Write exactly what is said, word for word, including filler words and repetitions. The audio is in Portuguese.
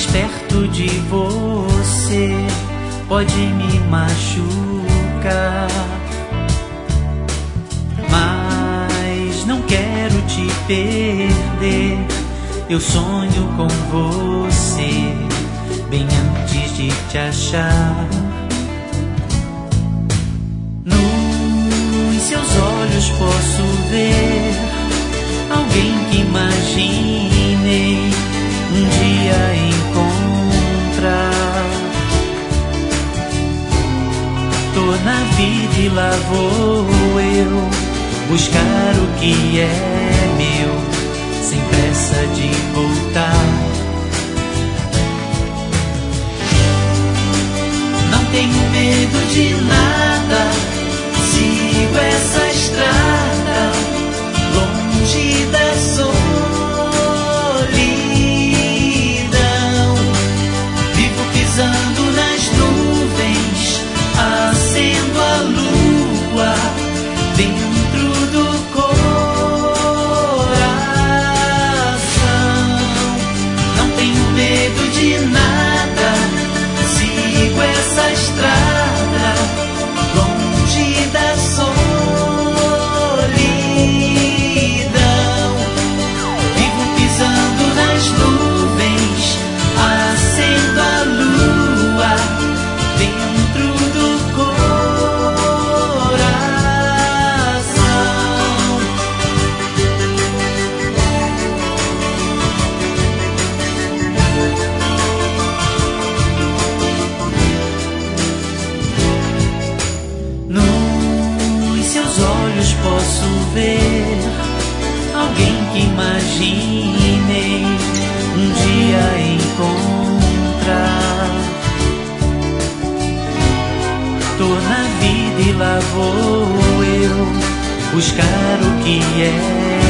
mais perto de você pode me machucar, mas não quero te perder. Eu sonho com você bem antes de te achar. Nos seus olhos posso ver alguém que imaginei um dia encontrar. Tô na vida e lá vou eu buscar o que é meu, sem pressa de voltar. Não tenho medo de nada, sigo essa estrada longe da solidão. Vivo pisando nas nuvens, acendo a lua dentro do coração. Não tenho medo de nada, sigo essa estrada longe da solidão. Vivo pisando nas nuvens, acendo a lua dentro do coração. Nos seus olhos posso ver alguém que imaginei um dia encontrar. Tô na vida e lá vou eu buscar o que é